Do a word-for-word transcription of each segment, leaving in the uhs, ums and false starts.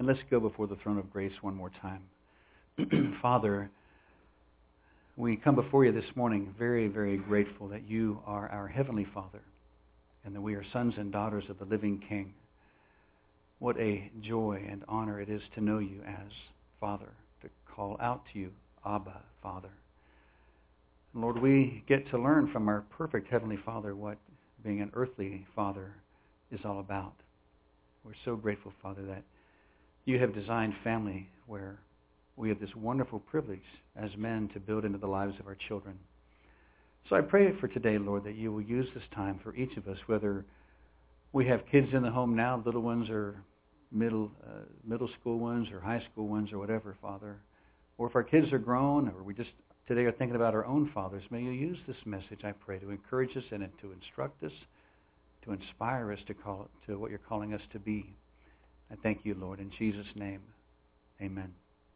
And let's go before the throne of grace one more time. Father, we come before you this morning very, very grateful that you are our Heavenly Father and that we are sons and daughters of the living King. What a joy and honor it is to know you as Father, to call out to you, Abba, Father. And Lord, we get to learn from our perfect Heavenly Father what being an earthly father is all about. We're so grateful, Father, that you have designed family where we have this wonderful privilege as men to build into the lives of our children. So I pray for today, Lord, that you will use this time for each of us, whether we have kids in the home now, little ones or middle uh, middle school ones or high school ones or whatever, Father, or if our kids are grown or we just today are thinking about our own fathers, may you use this message, I pray, to encourage us and to instruct us, to inspire us to call it to what you're calling us to be. I thank you, Lord, in Jesus' name. Amen.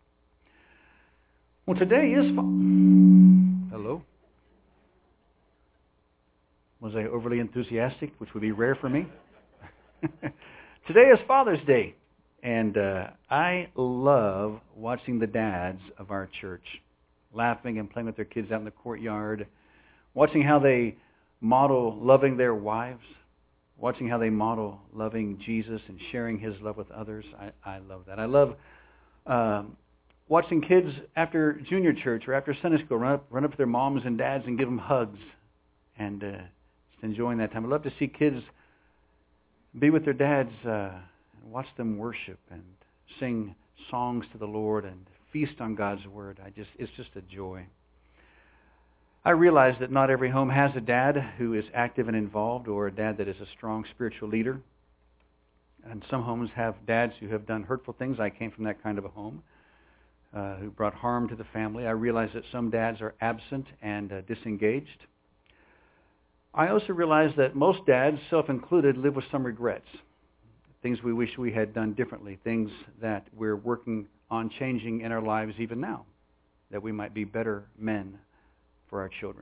Well, today is... Fa- Hello? Was I overly enthusiastic, which would be rare for me? Today is Father's Day, and uh, I love watching the dads of our church laughing and playing with their kids out in the courtyard, watching how they model loving their wives, watching how they model loving Jesus and sharing his love with others. I, I love that. I love um, watching kids after junior church or after Sunday school run up, run up to their moms and dads and give them hugs and uh, just enjoying that time. I love to see kids be with their dads uh, and watch them worship and sing songs to the Lord and feast on God's Word. I just It's just a joy. I realize that not every home has a dad who is active and involved or a dad that is a strong spiritual leader. And some homes have dads who have done hurtful things. I came from that kind of a home uh, who brought harm to the family. I realize that some dads are absent and uh, disengaged. I also realize that most dads, self-included, live with some regrets. Things we wish we had done differently. Things that we're working on changing in our lives even now. That we might be better men for our children.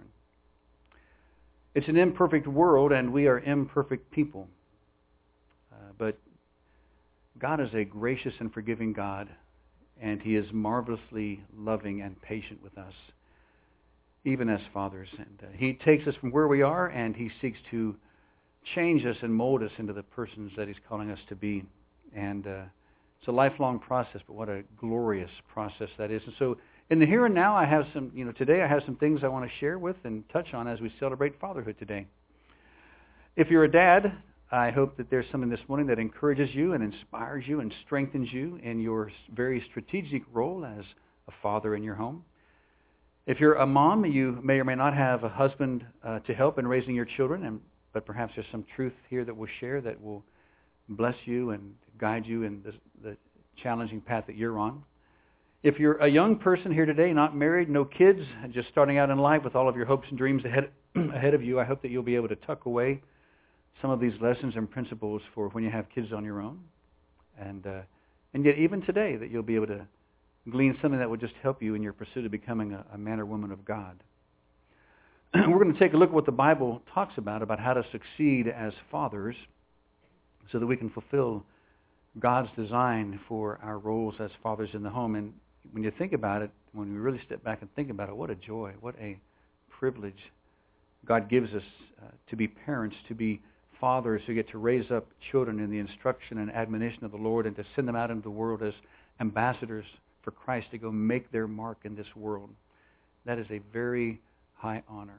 It's an imperfect world and we are imperfect people. Uh, but God is a gracious and forgiving God, and he is marvelously loving and patient with us, even as fathers. And uh, he takes us from where we are and he seeks to change us and mold us into the persons that he's calling us to be. And uh, it's a lifelong process, but what a glorious process that is. And so in the here and now, I have some, you know, today I have some things I want to share with and touch on as we celebrate fatherhood today. If you're a dad, I hope that there's something this morning that encourages you and inspires you and strengthens you in your very strategic role as a father in your home. If you're a mom, you may or may not have a husband uh, to help in raising your children, and but perhaps there's some truth here that we'll share that will bless you and guide you in the, the challenging path that you're on. If you're a young person here today, not married, no kids, just starting out in life with all of your hopes and dreams ahead ahead of you, I hope that you'll be able to tuck away some of these lessons and principles for when you have kids on your own. And uh, and yet even today that you'll be able to glean something that will just help you in your pursuit of becoming a, a man or woman of God. We're going to take a look at what the Bible talks about, about how to succeed as fathers so that we can fulfill God's design for our roles as fathers in the home. And when you think about it, when we really step back and think about it, what a joy, what a privilege God gives us uh, to be parents, to be fathers who get to raise up children in the instruction and admonition of the Lord and to send them out into the world as ambassadors for Christ to go make their mark in this world. That is a very high honor.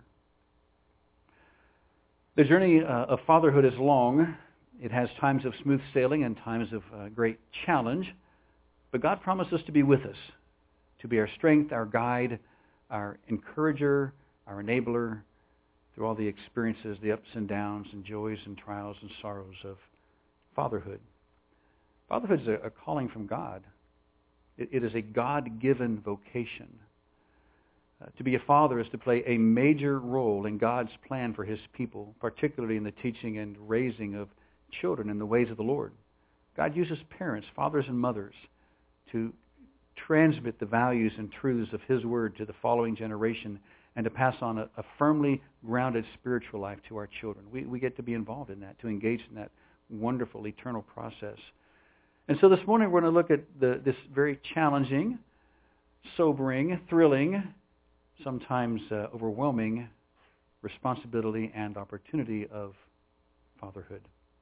The journey uh, of fatherhood is long. It has times of smooth sailing and times of uh, great challenge. But God promises to be with us, to be our strength, our guide, our encourager, our enabler through all the experiences, the ups and downs and joys and trials and sorrows of fatherhood. Fatherhood is a, a calling from God. It, it is a God-given vocation. Uh, to be a father is to play a major role in God's plan for his people, particularly in the teaching and raising of children in the ways of the Lord. God uses parents, fathers and mothers, to transmit the values and truths of his word to the following generation and to pass on a, a firmly grounded spiritual life to our children. We, we get to be involved in that, to engage in that wonderful eternal process. And so this morning we're going to look at the, this very challenging, sobering, thrilling, sometimes uh, overwhelming responsibility and opportunity of fatherhood.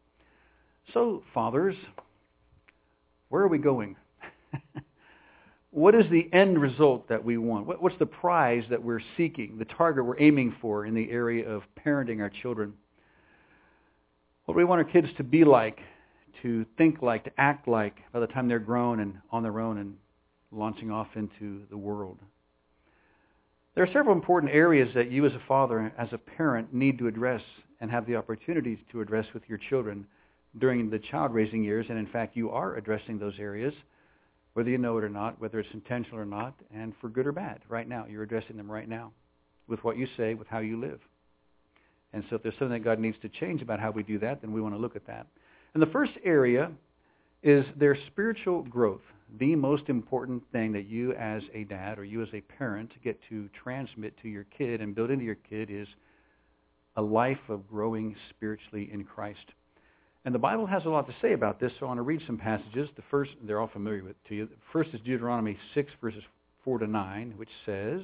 So, fathers, where are we going? What is the end result that we want? What, what's the prize that we're seeking, the target we're aiming for in the area of parenting our children? What do we want our kids to be like, to think like, to act like by the time they're grown and on their own and launching off into the world? There are several important areas that you as a father, as a parent, need to address and have the opportunities to address with your children during the child-raising years. And in fact, you are addressing those areas, whether you know it or not, whether it's intentional or not, and for good or bad. Right now, you're addressing them right now with what you say, with how you live. And so if there's something that God needs to change about how we do that, then we want to look at that. And the first area is their spiritual growth. The most important thing that you as a dad or you as a parent get to transmit to your kid and build into your kid is a life of growing spiritually in Christ. And the Bible has a lot to say about this, so I want to read some passages. The first, they're all familiar with to you. The first is Deuteronomy six, verses four to nine, which says,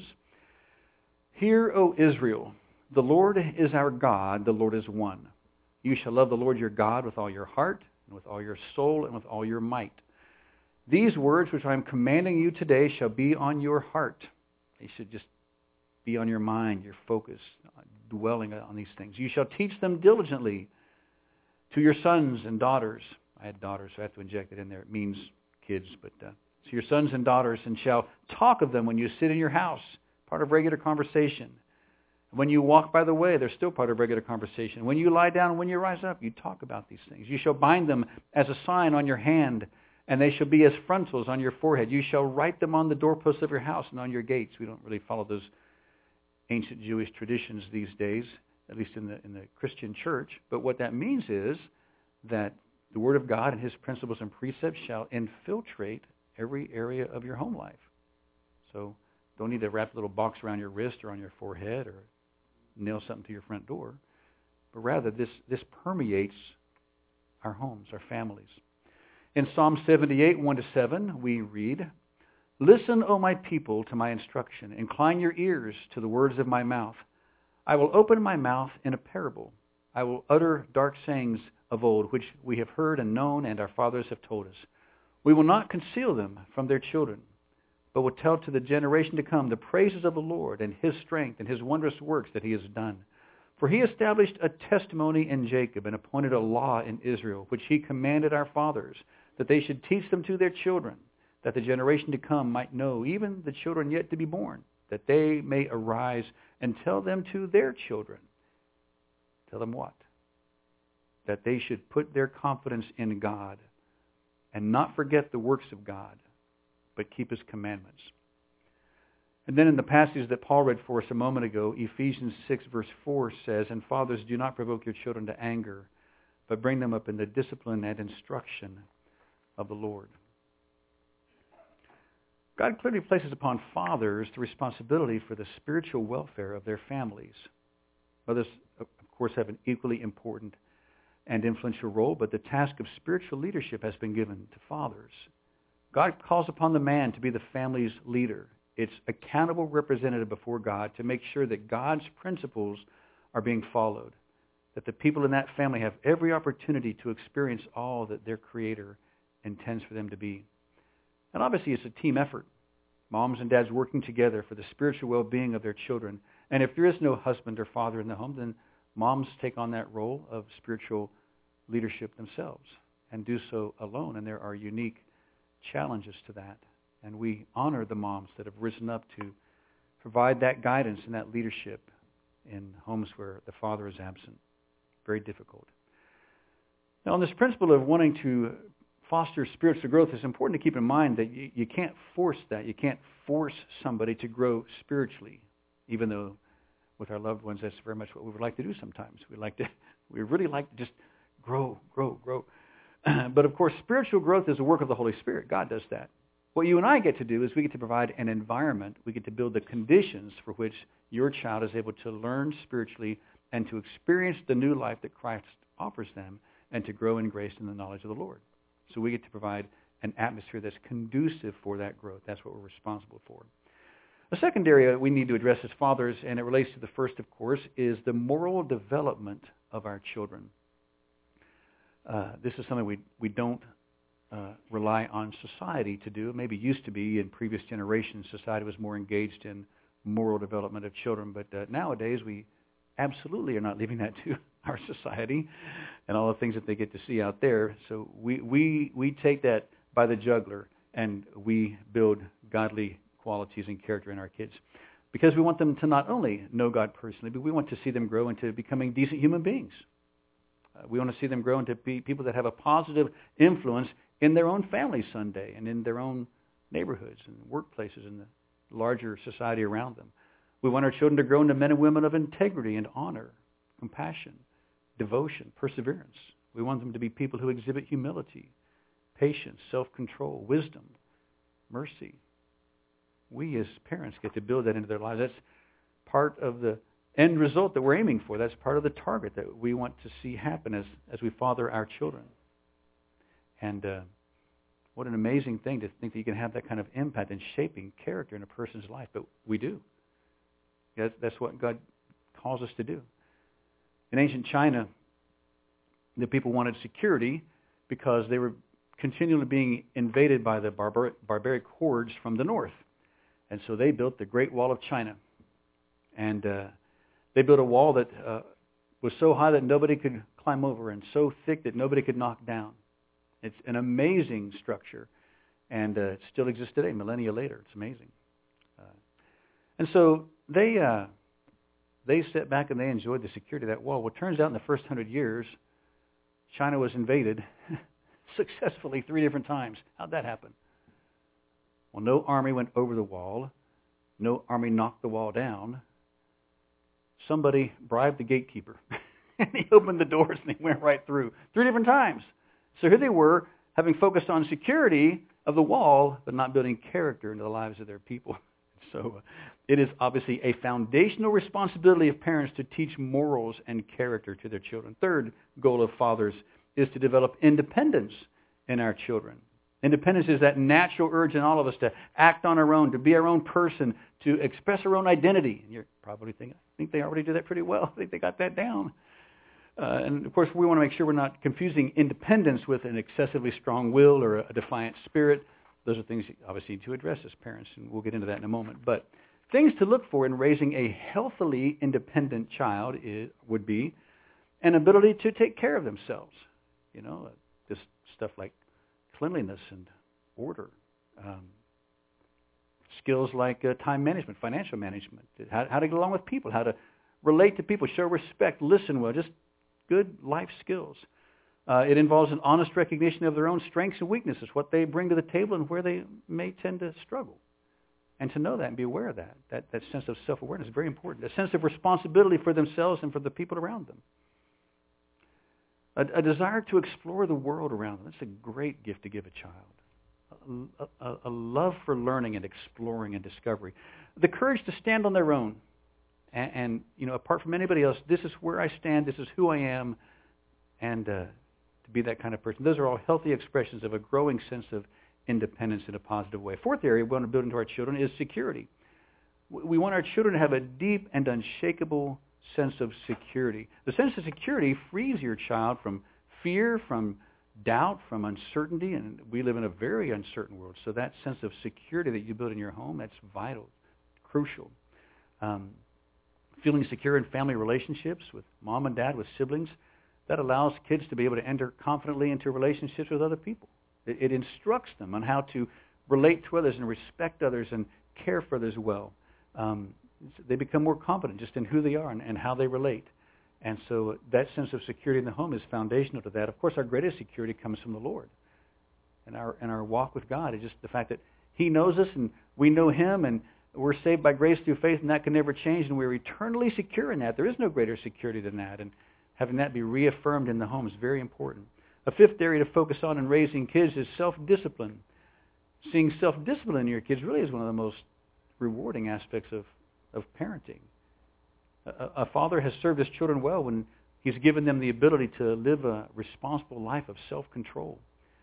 "Hear, O Israel, the Lord is our God, the Lord is one. You shall love the Lord your God with all your heart, and with all your soul, and with all your might. These words which I am commanding you today shall be on your heart." They should just be on your mind, your focus, dwelling on these things. "You shall teach them diligently to your sons and daughters." I had daughters, so I have to inject it in there. It means kids, but uh, to your sons and daughters, "and shall talk of them when you sit in your house," part of regular conversation. "When you walk by the way," they're still part of regular conversation. "When you lie down and when you rise up," you talk about these things. "You shall bind them as a sign on your hand, and they shall be as frontals on your forehead. You shall write them on the doorposts of your house and on your gates." We don't really follow those ancient Jewish traditions these days, at least in the in the Christian church. But what that means is that the Word of God and His principles and precepts shall infiltrate every area of your home life. So don't need to wrap a little box around your wrist or on your forehead or nail something to your front door. But rather, this, this permeates our homes, our families. In Psalm seventy-eight, one to seven, we read, "Listen, O my people, to my instruction. Incline your ears to the words of my mouth. I will open my mouth in a parable. I will utter dark sayings of old, which we have heard and known, and our fathers have told us. We will not conceal them from their children, but will tell to the generation to come the praises of the Lord and His strength and His wondrous works that He has done. For He established a testimony in Jacob and appointed a law in Israel, which He commanded our fathers, that they should teach them to their children, that the generation to come might know, even the children yet to be born, that they may arise and tell them to their children." Tell them what? That they should put their confidence in God and not forget the works of God, but keep His commandments. And then in the passage that Paul read for us a moment ago, Ephesians six, verse four says, "And fathers, do not provoke your children to anger, but bring them up in the discipline and instruction of the Lord." God clearly places upon fathers the responsibility for the spiritual welfare of their families. Mothers, of course, have an equally important and influential role, but the task of spiritual leadership has been given to fathers. God calls upon the man to be the family's leader, its accountable representative before God, to make sure that God's principles are being followed, that the people in that family have every opportunity to experience all that their Creator intends for them to be. And obviously it's a team effort. Moms and dads working together for the spiritual well-being of their children. And if there is no husband or father in the home, then moms take on that role of spiritual leadership themselves and do so alone. And there are unique challenges to that. And we honor the moms that have risen up to provide that guidance and that leadership in homes where the father is absent. Very difficult. Now, on this principle of wanting to foster spiritual growth, it's important to keep in mind that you, you can't force that. You can't force somebody to grow spiritually, even though with our loved ones, that's very much what we would like to do sometimes. We like to, we really like to just grow, grow, grow. But of course, spiritual growth is a work of the Holy Spirit. God does that. What you and I get to do is we get to provide an environment. We get to build the conditions for which your child is able to learn spiritually and to experience the new life that Christ offers them and to grow in grace and the knowledge of the Lord. So we get to provide an atmosphere that's conducive for that growth. That's what we're responsible for. A second area we need to address as fathers, and it relates to the first, of course, is the moral development of our children. Uh, this is something we we don't uh, rely on society to do. It maybe used to be in previous generations, society was more engaged in moral development of children, but uh, nowadays we absolutely are not leaving that to our society and all the things that they get to see out there. So we we we take that by the jugular, and we build godly qualities and character in our kids, because we want them to not only know God personally, but we want to see them grow into becoming decent human beings. Uh, we want to see them grow into be people that have a positive influence in their own families someday, and in their own neighborhoods and workplaces and the larger society around them. We want our children to grow into men and women of integrity and honor, compassion, devotion, perseverance. We want them to be people who exhibit humility, patience, self-control, wisdom, mercy. We as parents get to build that into their lives. That's part of the end result that we're aiming for. That's part of the target that we want to see happen as, as we father our children. And uh, what an amazing thing to think that you can have that kind of impact in shaping character in a person's life. But we do. That's, that's what God calls us to do. In ancient China, the people wanted security because they were continually being invaded by the barbar- barbaric hordes from the north. And so they built the Great Wall of China. And uh, they built a wall that uh, was so high that nobody could climb over, and so thick that nobody could knock down. It's an amazing structure. And uh, it still exists today, millennia later. It's amazing. Uh, and so they uh, they sat back and they enjoyed the security of that wall. Well, it turns out in the first hundred years, China was invaded successfully three different times. How'd that happen? Well, no army went over the wall. No army knocked the wall down. Somebody bribed the gatekeeper. And he opened the doors and he went right through. Three different times. So here they were, having focused on security of the wall, but not building character into the lives of their people. So uh, it is obviously a foundational responsibility of parents to teach morals and character to their children. Third goal of fathers is to develop independence in our children. Independence is that natural urge in all of us to act on our own, to be our own person, to express our own identity. And you're probably thinking, I think they already do that pretty well. I think they got that down. Uh, and of course, we want to make sure we're not confusing independence with an excessively strong will or a, a defiant spirit. Those are things you obviously need to address as parents, and we'll get into that in a moment. But things to look for in raising a healthily independent child is, would be an ability to take care of themselves. You know, this stuff like cleanliness and order, um, skills like uh, time management, financial management, how, how to get along with people, how to relate to people, show respect, listen well, just good life skills. Uh, it involves an honest recognition of their own strengths and weaknesses, what they bring to the table and where they may tend to struggle. And to know that and be aware of that, that, that sense of self-awareness is very important, a sense of responsibility for themselves and for the people around them. A, a desire to explore the world around them. That's a great gift to give a child. A, a, a love for learning and exploring and discovery. The courage to stand on their own. And, and you know, apart from anybody else, this is where I stand, this is who I am, and uh, to be that kind of person. Those are all healthy expressions of a growing sense of independence in a positive way. Fourth area we want to build into our children is security. We want our children to have a deep and unshakable sense of security. The sense of security frees your child from fear, from doubt, from uncertainty, and we live in a very uncertain world. So that sense of security that you build in your home, that's vital, crucial. Um, feeling secure in family relationships with mom and dad, with siblings, that allows kids to be able to enter confidently into relationships with other people. It, it instructs them on how to relate to others and respect others and care for others well. Um, they become more confident just in who they are and, and how they relate. And so that sense of security in the home is foundational to that. Of course, our greatest security comes from the Lord. And our, and our walk with God is just the fact that He knows us and we know Him, and we're saved by grace through faith, and that can never change, and we're eternally secure in that. There is no greater security than that. And having that be reaffirmed in the home is very important. A fifth area to focus on in raising kids is self-discipline. Seeing self-discipline in your kids really is one of the most rewarding aspects of, of parenting. A, a father has served his children well when he's given them the ability to live a responsible life of self-control.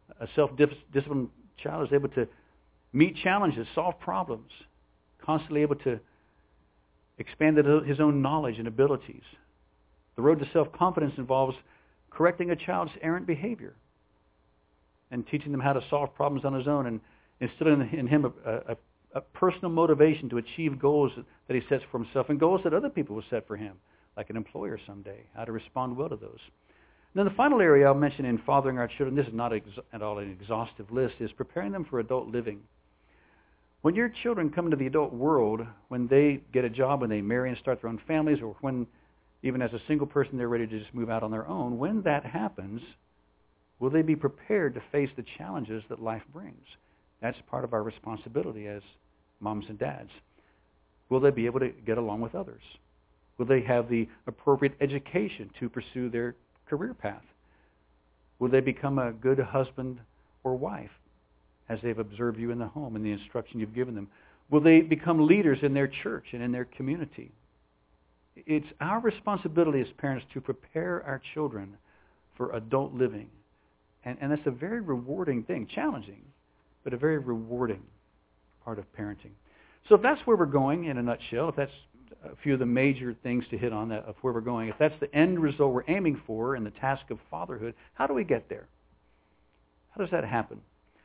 A self-disciplined child is able to meet challenges, solve problems, constantly able to expand his own knowledge and abilities. The road to self-confidence involves correcting a child's errant behavior and teaching them how to solve problems on his own and instilling in him a, a, a personal motivation to achieve goals that he sets for himself and goals that other people will set for him, like an employer someday, how to respond well to those. And then the final area I'll mention in fathering our children, this is not ex- at all an exhaustive list, is preparing them for adult living. When your children come into the adult world, when they get a job, when they marry and start their own families, or when even as a single person they're ready to just move out on their own, when that happens, will they be prepared to face the challenges that life brings? That's part of our responsibility as moms and dads. Will they be able to get along with others? Will they have the appropriate education to pursue their career path? Will they become a good husband or wife as they've observed you in the home and the instruction you've given them? Will they become leaders in their church and in their community? It's our responsibility as parents to prepare our children for adult living. And, and that's a very rewarding thing, challenging, but a very rewarding part of parenting. So if that's where we're going in a nutshell, if that's a few of the major things to hit on that, of where we're going, if that's the end result we're aiming for in the task of fatherhood, how do we get there? How does that happen?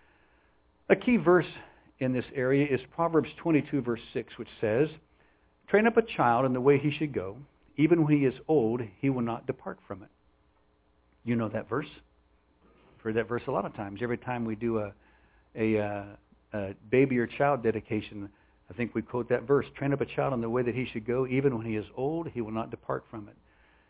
A key verse in this area is Proverbs twenty-two, verse six, which says, "Train up a child in the way he should go. Even when he is old, he will not depart from it." You know that verse? I've heard that verse a lot of times. Every time we do a, a, uh, a baby or child dedication, I think we quote that verse. Train up a child in the way that he should go. Even when he is old, he will not depart from it.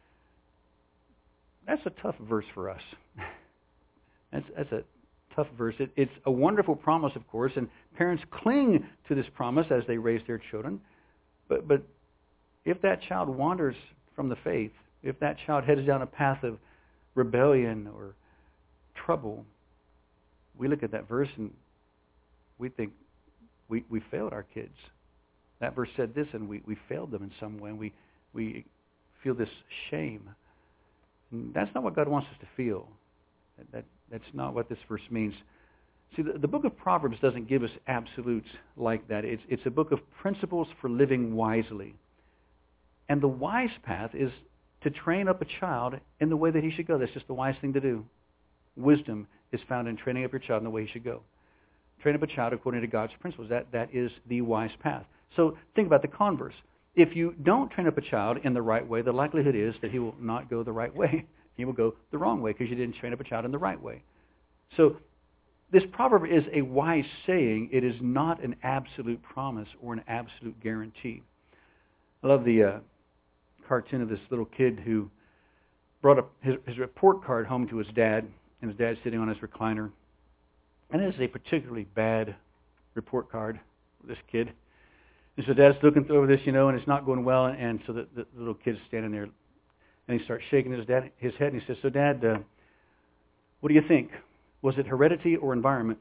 That's a tough verse for us. that's, that's a tough verse. It, it's a wonderful promise, of course, and parents cling to this promise as they raise their children. But, but if that child wanders from the faith, if that child heads down a path of rebellion or trouble, we look at that verse and we think we, we failed our kids. That verse said this, and we, we failed them in some way, and we, we feel this shame. And that's not what God wants us to feel. That, that That's not what this verse means. See, the, the book of Proverbs doesn't give us absolutes like that. It's, it's a book of principles for living wisely. And the wise path is to train up a child in the way that he should go. That's just the wise thing to do. Wisdom is found in training up your child in the way he should go. Train up a child according to God's principles. That, that is the wise path. So think about the converse. If you don't train up a child in the right way, the likelihood is that he will not go the right way. He will go the wrong way because you didn't train up a child in the right way. So this proverb is a wise saying. It is not an absolute promise or an absolute guarantee. I love the uh, cartoon of this little kid who brought up his, his report card home to his dad, and his dad's sitting on his recliner. And it is a particularly bad report card for this kid. And so dad's looking over this, you know, and it's not going well. And so the, the little kid's standing there, and he starts shaking his dad, his head, and he says, "So, Dad, uh, what do you think? Was it heredity or environment?"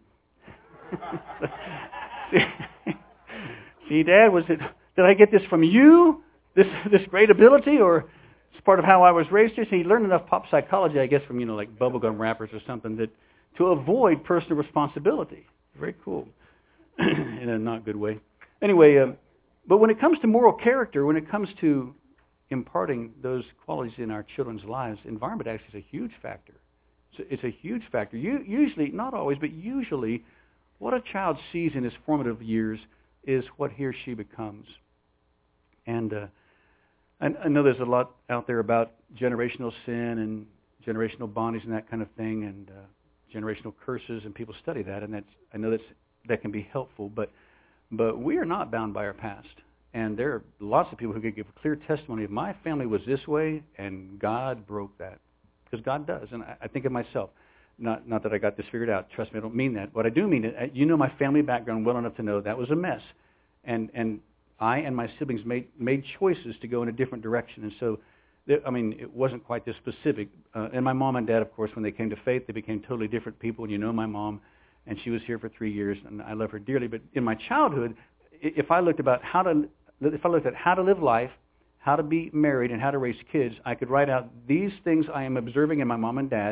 see, see, Dad, was it? Did I get this from you? This this great ability, or it's part of how I was raised here? See, he learned enough pop psychology, I guess, from you know like bubblegum wrappers or something, that to avoid personal responsibility. Very cool, in a not good way. Anyway, um, but when it comes to moral character, when it comes to imparting those qualities in our children's lives, environment actually is a huge factor. So it's a huge factor. You, usually, not always, but usually, what a child sees in his formative years is what he or she becomes. And uh, I, I know there's a lot out there about generational sin and generational bondage and that kind of thing, and uh, generational curses, and people study that, and that's I know that's that can be helpful, but but we are not bound by our past. And there are lots of people who could give a clear testimony of my family was this way, and God broke that. Because God does. And I, I think of myself. Not not that I got this figured out. Trust me, I don't mean that. What I do mean is, you know my family background well enough to know that was a mess. And and I and my siblings made, made choices to go in a different direction. And so, I mean, it wasn't quite this specific. Uh, and my mom and dad, of course, when they came to faith, they became totally different people. And you know my mom, and she was here for three years, and I love her dearly. But in my childhood, if I looked about how to... If I looked at how to live life, how to be married, and how to raise kids, I could write out these things I am observing in my mom and dad,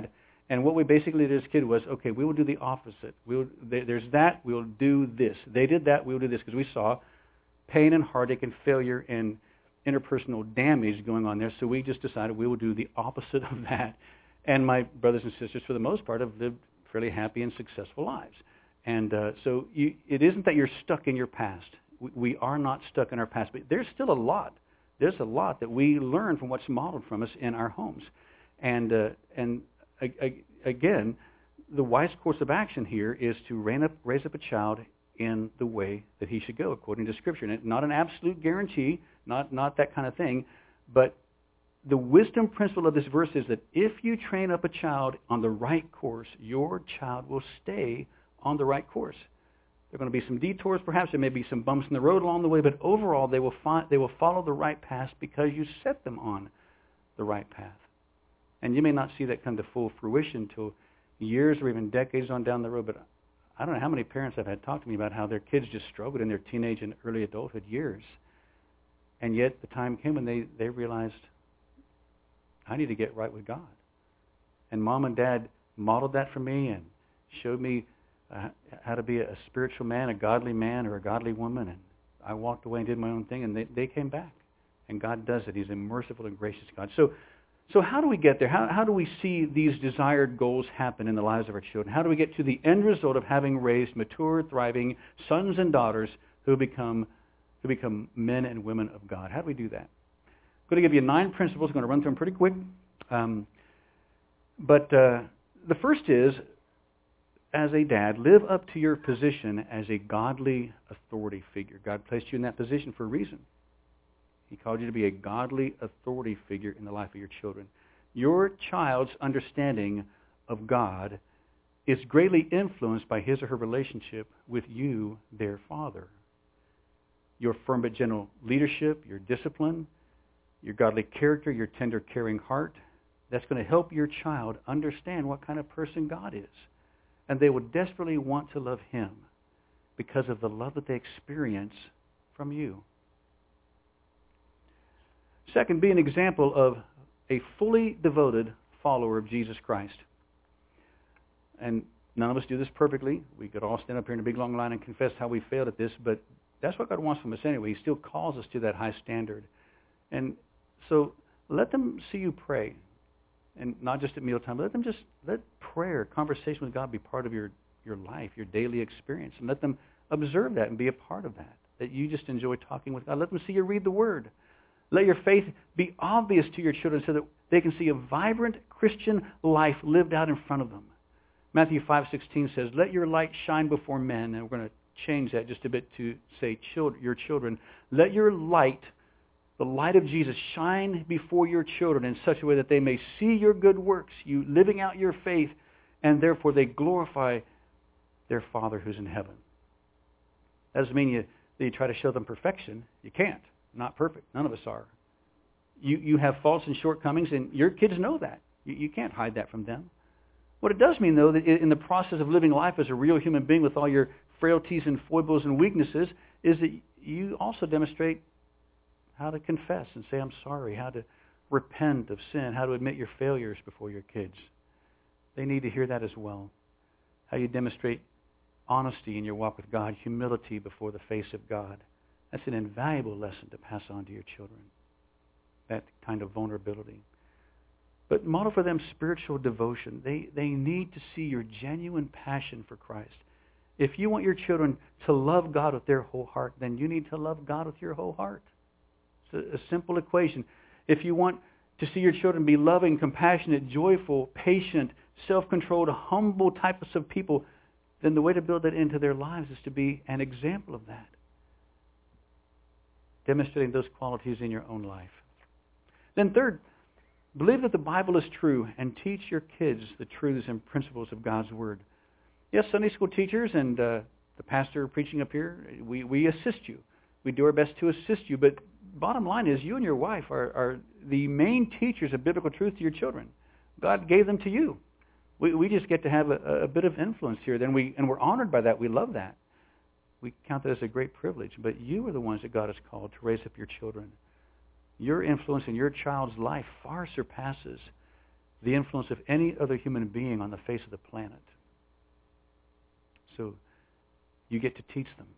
And what we basically did as a kid was, okay, we will do the opposite. We'll, there's that, we'll do this. They did that, we'll do this. Because we saw pain and heartache and failure and interpersonal damage going on there. So we just decided we will do the opposite of that. And my brothers and sisters, for the most part, have lived fairly happy and successful lives. And uh, so you, it isn't that you're stuck in your past. We, we are not stuck in our past. But there's still a lot. There's a lot that we learn from what's modeled from us in our homes. And and uh, and again, the wise course of action here is to raise up, raise up a child in the way that he should go, according to Scripture. And not an absolute guarantee, not, not that kind of thing, but the wisdom principle of this verse is that if you train up a child on the right course, your child will stay on the right course. There are going to be some detours, perhaps. There may be some bumps in the road along the way, but overall they will, find, they will follow the right path because you set them on the right path. And you may not see that come to full fruition until years or even decades on down the road. But I don't know how many parents I've had talk to me about how their kids just struggled in their teenage and early adulthood years. And yet the time came when they, they realized, I need to get right with God. And mom and dad modeled that for me and showed me uh, how to be a spiritual man, a godly man or a godly woman. And I walked away and did my own thing, and they, they came back. And God does it. He's a merciful and gracious God. So So how do we get there? How, how do we see these desired goals happen in the lives of our children? How do we get to the end result of having raised mature, thriving sons and daughters who become who become men and women of God? How do we do that? I'm going to give you nine principles. I'm going to run through them pretty quick. Um, but uh, the first is, as a dad, live up to your position as a godly authority figure. God placed you in that position for a reason. He called you to be a godly authority figure in the life of your children. Your child's understanding of God is greatly influenced by his or her relationship with you, their father. Your firm but gentle leadership, your discipline, your godly character, your tender, caring heart, that's going to help your child understand what kind of person God is. And they will desperately want to love him because of the love that they experience from you. Second, be an example of a fully devoted follower of Jesus Christ. And none of us do this perfectly. We could all stand up here in a big long line and confess how we failed at this, but that's what God wants from us anyway. He still calls us to that high standard. And so let them see you pray. And not just at mealtime, but let them just, let prayer, conversation with God be part of your, your life, your daily experience. And let them observe that and be a part of that, that you just enjoy talking with God. Let them see you read the Word. Let your faith be obvious to your children so that they can see a vibrant Christian life lived out in front of them. Matthew five sixteen says, let your light shine before men. And we're going to change that just a bit to say children, your children. Let your light, the light of Jesus, shine before your children in such a way that they may see your good works, you living out your faith, and therefore they glorify their Father who's in heaven. That doesn't mean you, that you try to show them perfection. You can't. Not perfect. None of us are. You you have faults and shortcomings, and your kids know that. You, you can't hide that from them. What it does mean, though, that in the process of living life as a real human being with all your frailties and foibles and weaknesses, is that you also demonstrate how to confess and say, I'm sorry, how to repent of sin, how to admit your failures before your kids. They need to hear that as well. How you demonstrate honesty in your walk with God, humility before the face of God. That's an invaluable lesson to pass on to your children, that kind of vulnerability. But model for them spiritual devotion. They, they need to see your genuine passion for Christ. If you want your children to love God with their whole heart, then you need to love God with your whole heart. It's a, a simple equation. If you want to see your children be loving, compassionate, joyful, patient, self-controlled, humble types of people, then the way to build that into their lives is to be an example of that. Demonstrating those qualities in your own life. Then third, believe that the Bible is true and teach your kids the truths and principles of God's Word. Yes, Sunday school teachers and uh, the pastor preaching up here, we, we assist you. We do our best to assist you, but bottom line is you and your wife are, are the main teachers of biblical truth to your children. God gave them to you. We, we just get to have a, a bit of influence here, then we, and we're honored by that. We love that. We count that as a great privilege, but you are the ones that God has called to raise up your children. Your influence in your child's life far surpasses the influence of any other human being on the face of the planet. So you get to teach them,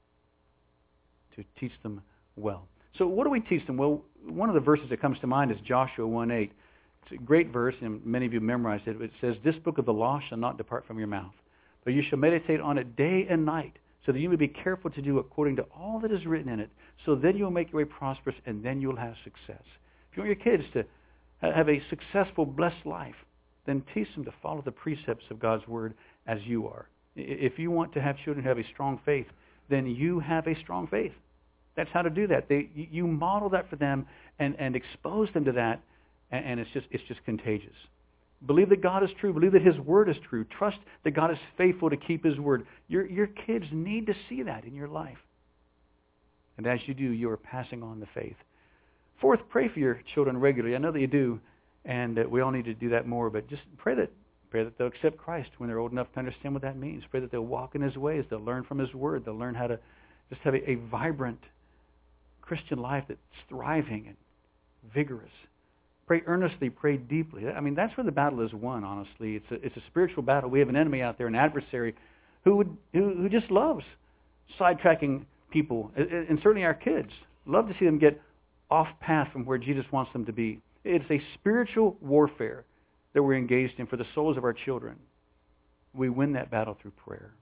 to teach them well. So what do we teach them? Well, one of the verses that comes to mind is Joshua one eight. It's a great verse, and many of you memorized it. It says, "This book of the law shall not depart from your mouth, but you shall meditate on it day and night, so that you may be careful to do according to all that is written in it. So then you will make your way prosperous, and then you will have success." If you want your kids to have a successful, blessed life, then teach them to follow the precepts of God's Word as you are. If you want to have children who have a strong faith, then you have a strong faith. That's how to do that. They, you model that for them and, and expose them to that, and, and it's just it's just contagious. Believe that God is true. Believe that His Word is true. Trust that God is faithful to keep His Word. Your, your kids need to see that in your life. And as you do, you are passing on the faith. Fourth, pray for your children regularly. I know that you do, and uh, we all need to do that more, but just pray that pray that they'll accept Christ when they're old enough to understand what that means. Pray that they'll walk in His ways. They'll learn from His Word. They'll learn how to just have a, a vibrant Christian life that's thriving and vigorous. Pray earnestly, pray deeply. I mean, that's where the battle is won, honestly. It's a, it's a spiritual battle. We have an enemy out there, an adversary, who would who, who just loves sidetracking people, and certainly our kids. Love to see them get off path from where Jesus wants them to be. It's a spiritual warfare that we're engaged in for the souls of our children. We win that battle through prayer.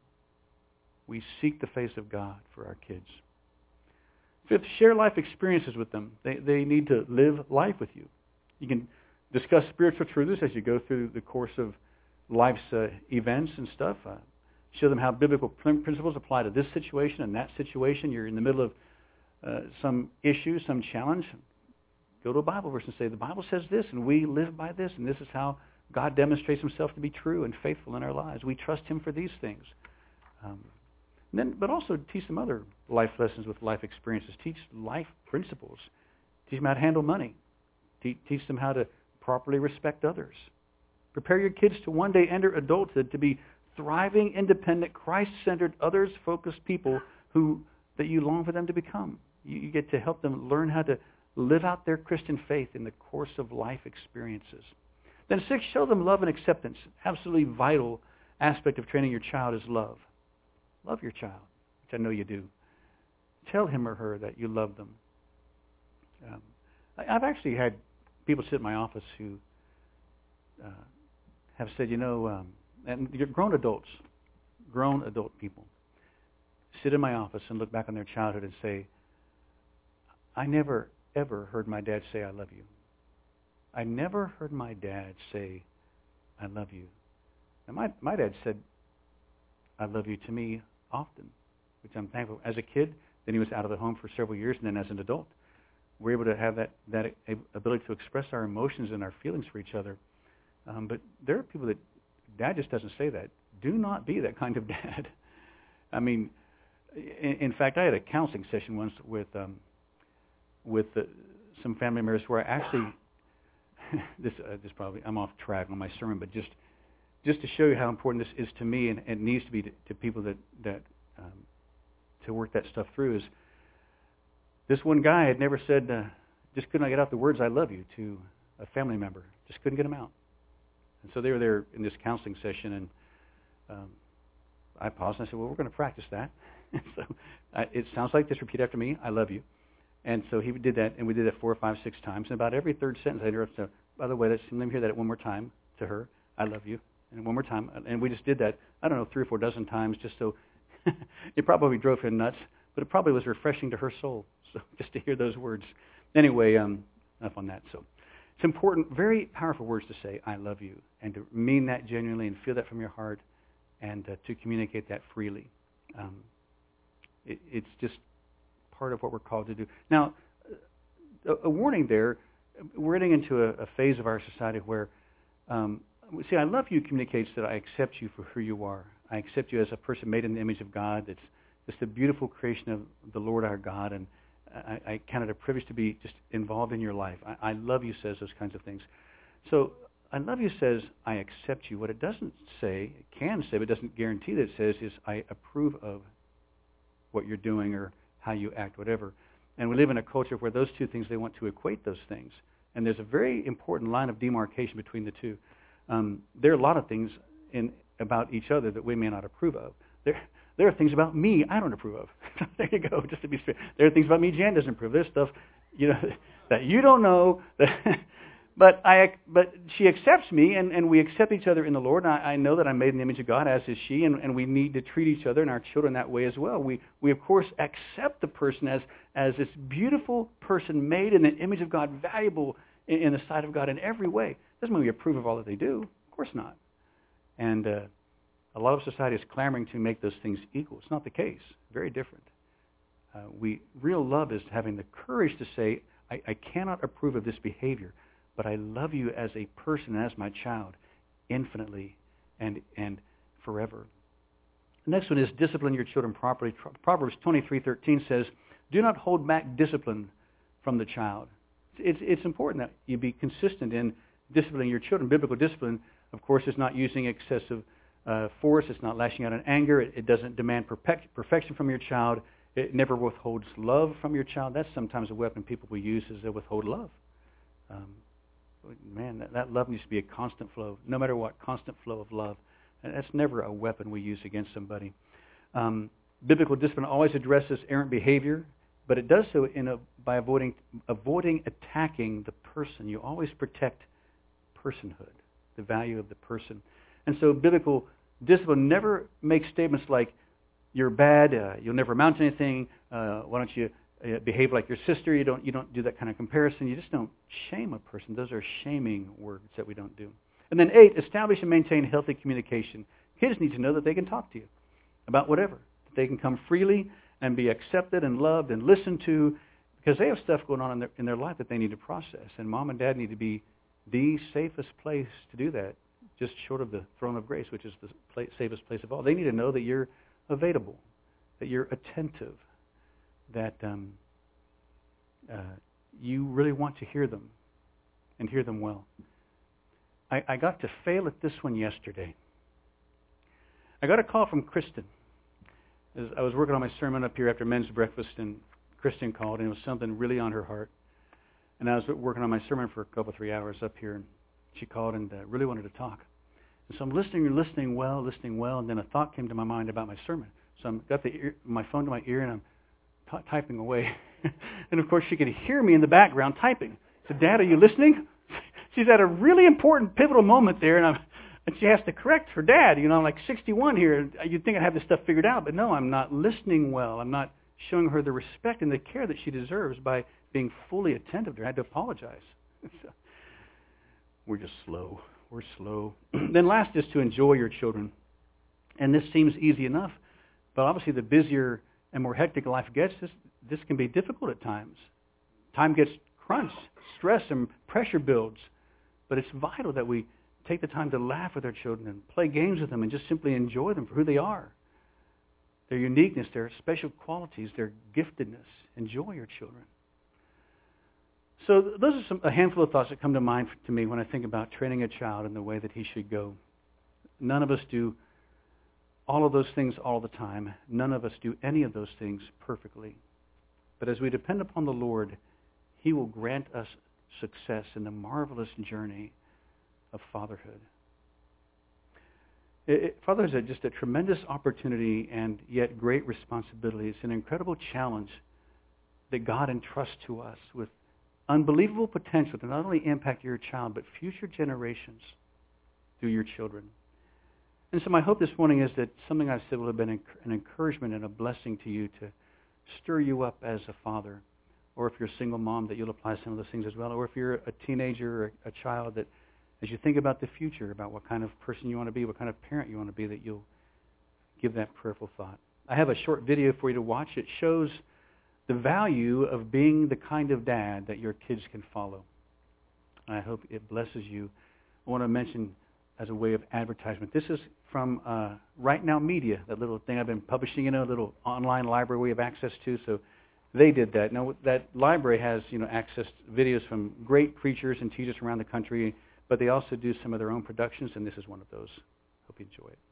We seek the face of God for our kids. Fifth, share life experiences with them. They, they need to live life with you. You can discuss spiritual truths as you go through the course of life's uh, events and stuff. Uh, show them how biblical principles apply to this situation and that situation. You're in the middle of uh, some issue, some challenge. Go to a Bible verse and say, the Bible says this, and we live by this, and this is how God demonstrates Himself to be true and faithful in our lives. We trust Him for these things. Um, and then, but also teach them other life lessons with life experiences. Teach life principles. Teach them how to handle money. Te- teach them how to properly respect others. Prepare your kids to one day enter adulthood to be thriving, independent, Christ-centered, others-focused people who that you long for them to become. You, you get to help them learn how to live out their Christian faith in the course of life experiences. Then six, show them love and acceptance. Absolutely vital aspect of training your child is love. Love your child, which I know you do. Tell him or her that you love them. Um, I, I've actually had people sit in my office who uh, have said, you know, um, and you're grown adults, grown adult people, sit in my office and look back on their childhood and say, I never, ever heard my dad say, I love you. I never heard my dad say, I love you. And my, my dad said, I love you to me often, which I'm thankful. As a kid, then he was out of the home for several years, and then as an adult, we're able to have that, that ability to express our emotions and our feelings for each other. Um, but there are people that dad just doesn't say that. Do not be that kind of dad. I mean, in, in fact, I had a counseling session once with um, with uh, some family members where I actually, this uh, this probably, I'm off track on my sermon, but just just to show you how important this is to me, and, and it needs to be to, to people that, that um, to work that stuff through, is this one guy had never said, uh, just could not get out the words, I love you, to a family member. Just couldn't get them out. And so they were there in this counseling session, and um, I paused and I said, well, we're going to practice that. so I, it sounds like this, repeat after me, I love you. And so he did that, and we did that four or five, six times. And about every third sentence, I interrupted, so, by the way, let's, let me hear that one more time to her, I love you. And one more time. And we just did that, I don't know, three or four dozen times, just so it probably drove her nuts, but it probably was refreshing to her soul, so just to hear those words. Anyway, um, enough on that. So it's important, very powerful words to say, I love you, and to mean that genuinely and feel that from your heart, and uh, to communicate that freely. Um, it, it's just part of what we're called to do. Now, a, a warning there, we're getting into a, a phase of our society where, um, see, I love you communicates that I accept you for who you are. I accept you as a person made in the image of God. That's just a beautiful creation of the Lord our God, and I, I count it a privilege to be just involved in your life. I, I love you says those kinds of things. So I love you says I accept you. What it doesn't say, it can say, but it doesn't guarantee that it says is I approve of what you're doing or how you act, whatever. And we live in a culture where those two things, they want to equate those things. And there's a very important line of demarcation between the two. Um, there are a lot of things in about each other that we may not approve of. There, there are things about me I don't approve of. There you go, just to be straight. There are things about me Jan doesn't approve. There's stuff, you know, that you don't know. That but I, but she accepts me, and, and we accept each other in the Lord. And I, I know that I'm made in the image of God, as is she, and, and we need to treat each other and our children that way as well. We, we of course, accept the person as as this beautiful person made in the image of God, valuable in, in the sight of God in every way. Doesn't mean we approve of all that they do. Of course not. And uh, a lot of society is clamoring to make those things equal. It's not the case. Very different. Uh, we real love is having the courage to say, I, I cannot approve of this behavior, but I love you as a person and as my child infinitely and and forever. The next one is discipline your children properly. Proverbs twenty-three thirteen says, do not hold back discipline from the child. It's, it's important that you be consistent in disciplining your children. Biblical discipline, of course, is not using excessive uh, force. It's not lashing out in anger. It, it doesn't demand perfect, perfection from your child. It never withholds love from your child. That's sometimes a weapon people will use, is they withhold love. Um, man, that, that love needs to be a constant flow, no matter what, constant flow of love. And that's never a weapon we use against somebody. Um, biblical discipline always addresses errant behavior, but it does so in a, by avoiding avoiding attacking the person. You always protect personhood, the value of the person. And so biblical discipline never makes statements like, you're bad, uh, you'll never amount to anything, uh, why don't you uh, behave like your sister, you don't you don't do that kind of comparison. You just don't shame a person. Those are shaming words that we don't do. And then eight, establish and maintain healthy communication. Kids need to know that they can talk to you about whatever. That they can come freely and be accepted and loved and listened to, because they have stuff going on in their, in their life that they need to process. And mom and dad need to be the safest place to do that, just short of the throne of grace, which is the place, safest place of all. They need to know that you're available, that you're attentive, that um, uh, you really want to hear them and hear them well. I, I got to fail at this one yesterday. I got a call from Kristen. As I was working on my sermon up here after men's breakfast, and Kristen called, and it was something really on her heart. And I was working on my sermon for a couple, three hours up here, and she called and uh, really wanted to talk. And so I'm listening and listening well, listening well, and then a thought came to my mind about my sermon. So I've got the ear, my phone to my ear, and I'm t- typing away. And of course, she could hear me in the background typing. I said, Dad, are you listening? She's at a really important, pivotal moment there, and I'm, and she has to correct her dad. You know, I'm like sixty-one here. You'd think I'd have this stuff figured out, but no, I'm not listening well. I'm not showing her the respect and the care that she deserves by being fully attentive to her. I had to apologize. So, we're just slow. We're slow. Then last is to enjoy your children. And this seems easy enough, but obviously the busier and more hectic life gets, this, this can be difficult at times. Time gets crunched, stress and pressure builds. But it's vital that we take the time to laugh with our children and play games with them and just simply enjoy them for who they are. Their uniqueness, their special qualities, their giftedness. Enjoy your children. So those are some, a handful of thoughts that come to mind to me when I think about training a child in the way that he should go. None of us do all of those things all the time. None of us do any of those things perfectly. But as we depend upon the Lord, He will grant us success in the marvelous journey of fatherhood. It, it, fatherhood is just a tremendous opportunity and yet great responsibility. It's an incredible challenge that God entrusts to us with unbelievable potential to not only impact your child, but future generations through your children. And so my hope this morning is that something I've said will have been an encouragement and a blessing to you to stir you up as a father. Or if you're a single mom, that you'll apply some of those things as well. Or if you're a teenager or a child, that as you think about the future, about what kind of person you want to be, what kind of parent you want to be, that you'll give that prayerful thought. I have a short video for you to watch. It shows the value of being the kind of dad that your kids can follow. I hope it blesses you. I want to mention as a way of advertisement, this is from uh, Right Now Media, that little thing I've been publishing in a little online library we have access to. So they did that. Now that library has, you know, access to videos from great preachers and teachers around the country, but they also do some of their own productions, and this is one of those. Hope you enjoy it.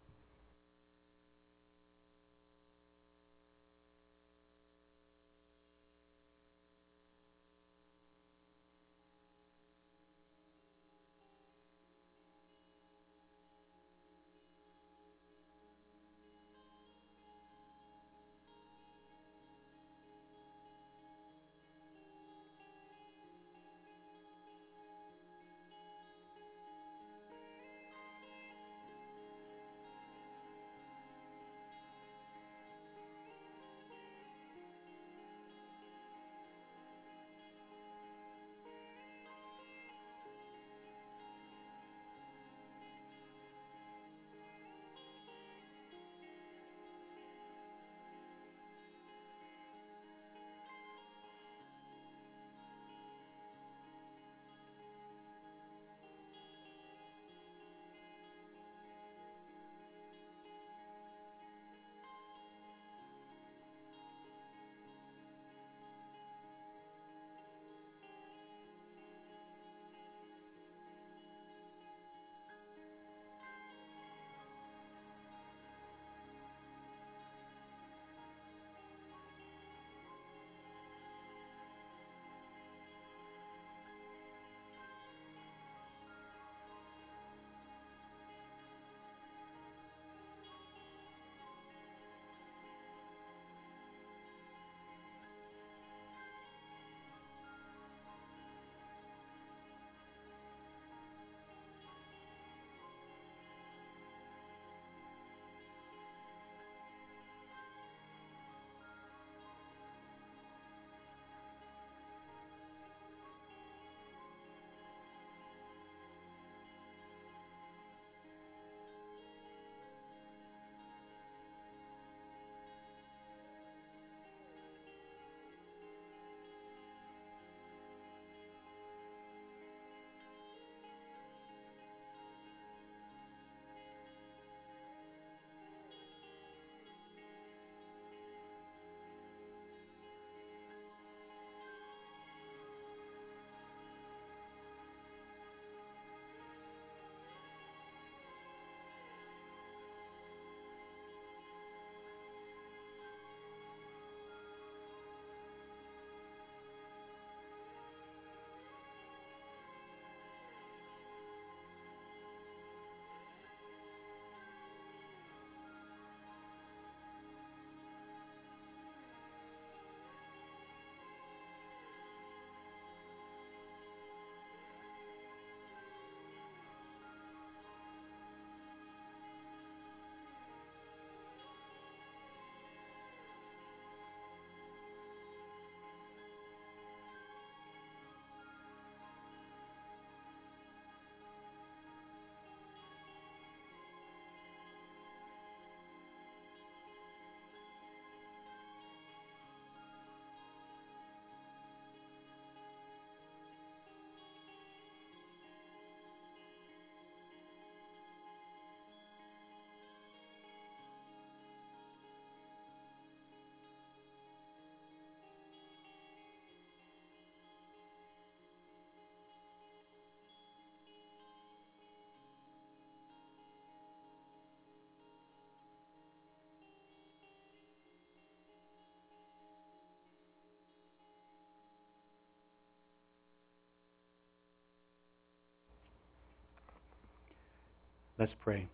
Let's pray.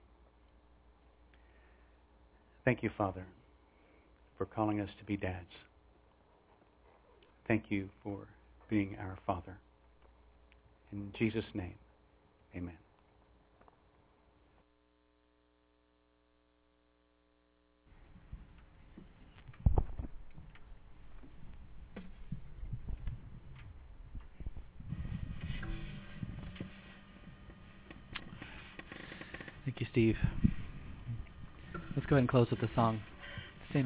Thank you, Father, for calling us to be dads. Thank you for being our Father. In Jesus' name, amen. Thank you, Steve. Let's go ahead and close with the song.